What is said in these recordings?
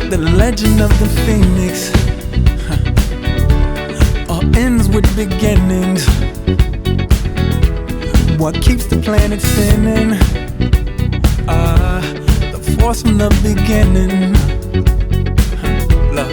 The legend of the phoenix all ends with beginnings. What keeps the planet spinning? The force from the beginning. Love.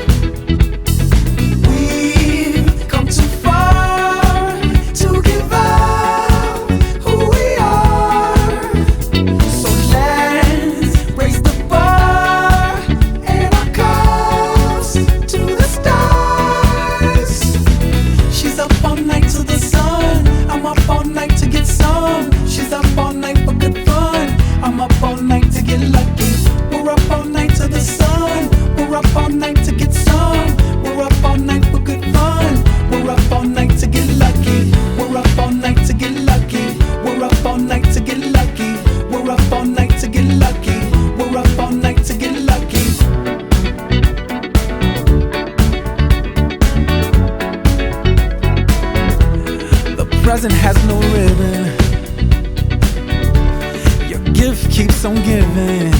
We've come too far to give up who we are. So let's raise the bar and our cups to the stars. She's up all night to the sun. I'm up all night to get some. She's up all night for good fun. I'm up all night to get lucky. We're up all night to the sun. We're up all night to get some. We're up all night for good fun. We're up all night to get lucky. We're up all night to get lucky. We're up all night to get lucky. We're up all night to get lucky. We're up all night to get lucky. The present has no ribbon. Your gift keeps on giving.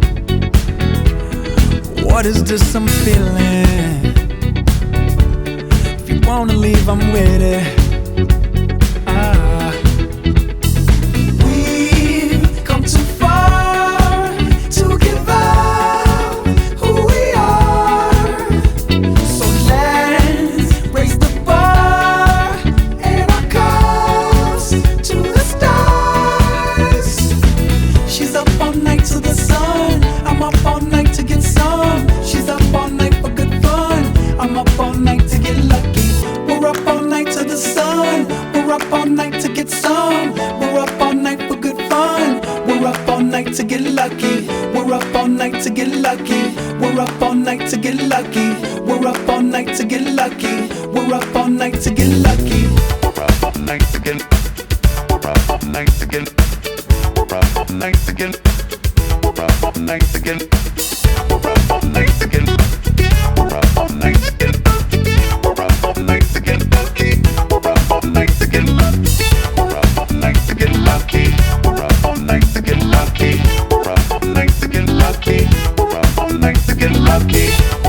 What is this I'm feeling? If you wanna leave, I'm with it. We've come too far to give up who we are. So let's raise the bar and our cups to the stars. She's up all night to the sun. I'm up all night to get some. She's up all night for good fun. I'm up all night to get lucky. We're up all night to the sun. We're up all night to get some. We're up all night for good fun. We're up all night to get lucky. We're up all night to get lucky. We're up all night to get lucky. We're up all night to get lucky. We're up all night to get lucky. We're up all night to get. We're up all night to get. We're up all night to get. We're up all night to get. We're up all night to get. We're up all night to get. We're up all night to get lucky. We're up all night to get lucky. We're up all night to get lucky. We're up all night to get lucky. We're up all night to get lucky. We're up all night to get lucky.